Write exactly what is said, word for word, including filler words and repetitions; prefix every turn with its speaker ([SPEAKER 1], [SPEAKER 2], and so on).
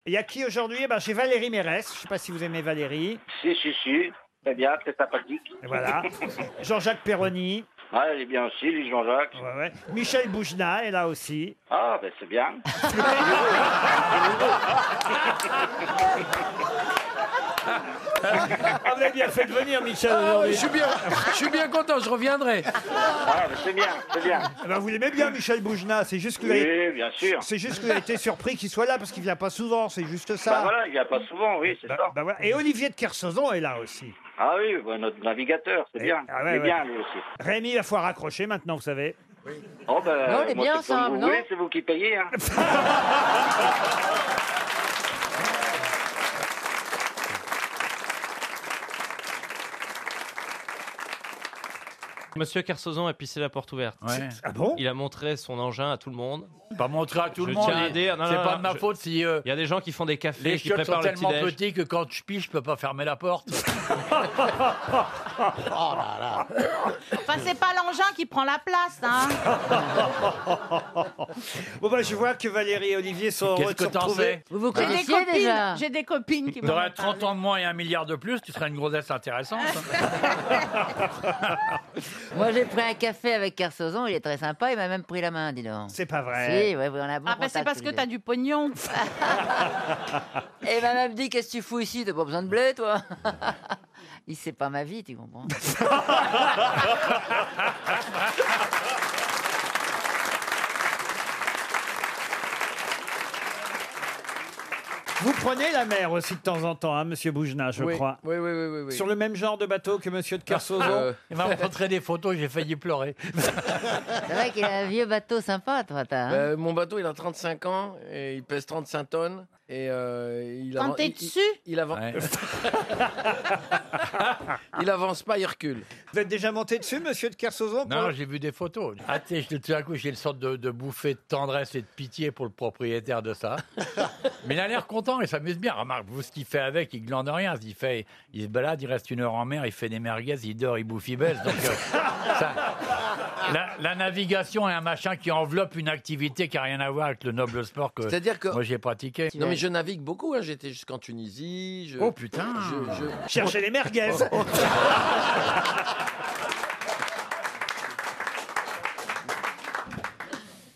[SPEAKER 1] Il y a qui aujourd'hui? Eh ben, j'ai Valérie Mérès. Je ne sais pas si vous aimez Valérie.
[SPEAKER 2] Si, si, si. Très bien, très sympathique.
[SPEAKER 1] Et voilà. Jean-Jacques Perroni.
[SPEAKER 2] Ah, elle est bien aussi, lui, Jean-Jacques.
[SPEAKER 1] Ouais, ouais. Michel Boujna est là aussi.
[SPEAKER 2] Ah, ben c'est bien.
[SPEAKER 1] Ah, vous avez bien fait de venir, Michel,
[SPEAKER 3] Ah,
[SPEAKER 1] aujourd'hui.
[SPEAKER 3] je suis bien, je suis bien content, je reviendrai.
[SPEAKER 2] Ah, ben c'est bien, c'est bien.
[SPEAKER 1] Eh ben, vous l'aimez bien, Michel Boujna. C'est juste que vous avez...
[SPEAKER 2] Oui, bien sûr.
[SPEAKER 1] C'est juste que vous avez été surpris qu'il soit là parce qu'il vient pas souvent. C'est juste ça.
[SPEAKER 2] Bah voilà, il vient pas souvent, oui, c'est
[SPEAKER 1] Bah,
[SPEAKER 2] ça.
[SPEAKER 1] bah voilà. Et Olivier de Kersauzon est là aussi.
[SPEAKER 2] Ah oui, bah, notre navigateur, c'est
[SPEAKER 1] Et-
[SPEAKER 2] bien.
[SPEAKER 1] ah ouais,
[SPEAKER 2] c'est
[SPEAKER 1] ouais.
[SPEAKER 2] bien, lui aussi.
[SPEAKER 1] Rémi, il va falloir raccrocher maintenant, vous savez.
[SPEAKER 2] Oh, ben,
[SPEAKER 4] Non, on est
[SPEAKER 2] moi,
[SPEAKER 4] bien
[SPEAKER 2] c'est comme
[SPEAKER 4] ensemble,
[SPEAKER 2] vous
[SPEAKER 4] non
[SPEAKER 2] voulez, c'est vous qui payez, hein.
[SPEAKER 5] Monsieur Kersozon a pissé la porte ouverte.
[SPEAKER 3] Ouais.
[SPEAKER 1] Ah bon?
[SPEAKER 5] Il a montré son engin à tout le monde.
[SPEAKER 3] Pas montrer à tout
[SPEAKER 5] Je
[SPEAKER 3] le monde.
[SPEAKER 5] tiens à
[SPEAKER 3] et
[SPEAKER 5] dire- non,
[SPEAKER 3] C'est
[SPEAKER 5] non,
[SPEAKER 3] pas
[SPEAKER 5] non,
[SPEAKER 3] de ma
[SPEAKER 5] je-
[SPEAKER 3] faute si euh,
[SPEAKER 5] Il y a des gens qui font des cafés,
[SPEAKER 3] les
[SPEAKER 5] qui
[SPEAKER 3] chiottes sont
[SPEAKER 5] préparent le
[SPEAKER 3] tellement
[SPEAKER 5] petit-déj.
[SPEAKER 3] petits que quand je pige, je peux pas fermer la porte.
[SPEAKER 6] Enfin, c'est pas l'engin qui prend la place, hein.
[SPEAKER 1] Bon, bah, je vois que Valérie et Olivier sont
[SPEAKER 3] Qu'est-ce
[SPEAKER 1] heureux de
[SPEAKER 3] que
[SPEAKER 1] se
[SPEAKER 3] t'en
[SPEAKER 1] retrouver.
[SPEAKER 3] sais?
[SPEAKER 4] Vous vous
[SPEAKER 6] J'ai des
[SPEAKER 4] connaissiez
[SPEAKER 6] copines,
[SPEAKER 4] déjà?
[SPEAKER 6] j'ai des copines qui
[SPEAKER 3] Tu
[SPEAKER 6] m'en
[SPEAKER 3] aurais
[SPEAKER 6] ont
[SPEAKER 3] trente
[SPEAKER 6] parlé.
[SPEAKER 3] ans de moins et un milliard de plus, tu serais une grossesse intéressante.
[SPEAKER 4] Moi, j'ai pris un café avec Kersozon, il est très sympa, il m'a même pris la main, dis donc.
[SPEAKER 1] C'est pas vrai.
[SPEAKER 4] Si, ouais, ouais, on a bon
[SPEAKER 6] Ah, bah c'est
[SPEAKER 4] contact
[SPEAKER 6] parce
[SPEAKER 4] tous
[SPEAKER 6] que
[SPEAKER 4] les
[SPEAKER 6] t'as
[SPEAKER 4] deux.
[SPEAKER 6] du pognon.
[SPEAKER 4] Et il m'a même dit, qu'est-ce que tu fous ici? T'as pas besoin de blé, toi? Il sait pas ma vie, tu comprends?
[SPEAKER 1] Vous prenez la mer aussi de temps en temps, hein, Monsieur Boujna, je
[SPEAKER 7] oui,
[SPEAKER 1] crois.
[SPEAKER 7] Oui, oui, oui, oui, oui.
[SPEAKER 1] Sur le même genre de bateau que Monsieur de Kersauzon.
[SPEAKER 7] Euh,
[SPEAKER 3] Il m'a montré des photos, j'ai failli pleurer.
[SPEAKER 4] C'est vrai qu'il a un vieux bateau sympa, toi, t'as. hein?
[SPEAKER 7] euh, mon bateau, il a trente-cinq ans et il pèse trente-cinq tonnes. Et euh, il,
[SPEAKER 6] Quand
[SPEAKER 7] avan-
[SPEAKER 6] t'es
[SPEAKER 7] il-
[SPEAKER 6] dessus,
[SPEAKER 7] il, il avance.
[SPEAKER 3] Ouais.
[SPEAKER 7] Il avance pas, il recule.
[SPEAKER 1] Vous êtes déjà monté dessus, Monsieur de Kersauzon?
[SPEAKER 3] Non, j'ai vu des photos. Ah, tu sais, je- tout d'un coup, j'ai une sorte de, de bouffée de tendresse et de pitié pour le propriétaire de ça. Mais il a l'air content, il s'amuse bien. Remarque, vous, ce qu'il fait avec, il glande rien. Il, fait, il se balade, il reste une heure en mer, il fait des merguez, il dort, il bouffe, il baisse. Donc, euh, ça- la, la navigation est un machin qui enveloppe une activité qui n'a rien à voir avec le noble sport que
[SPEAKER 7] C'est-à-dire que.
[SPEAKER 3] moi j'ai pratiqué.
[SPEAKER 7] Non, mais je navigue beaucoup. Hein. J'étais jusqu'en Tunisie. Je...
[SPEAKER 3] Oh putain!
[SPEAKER 7] je- je-
[SPEAKER 1] Cherchez les merguez.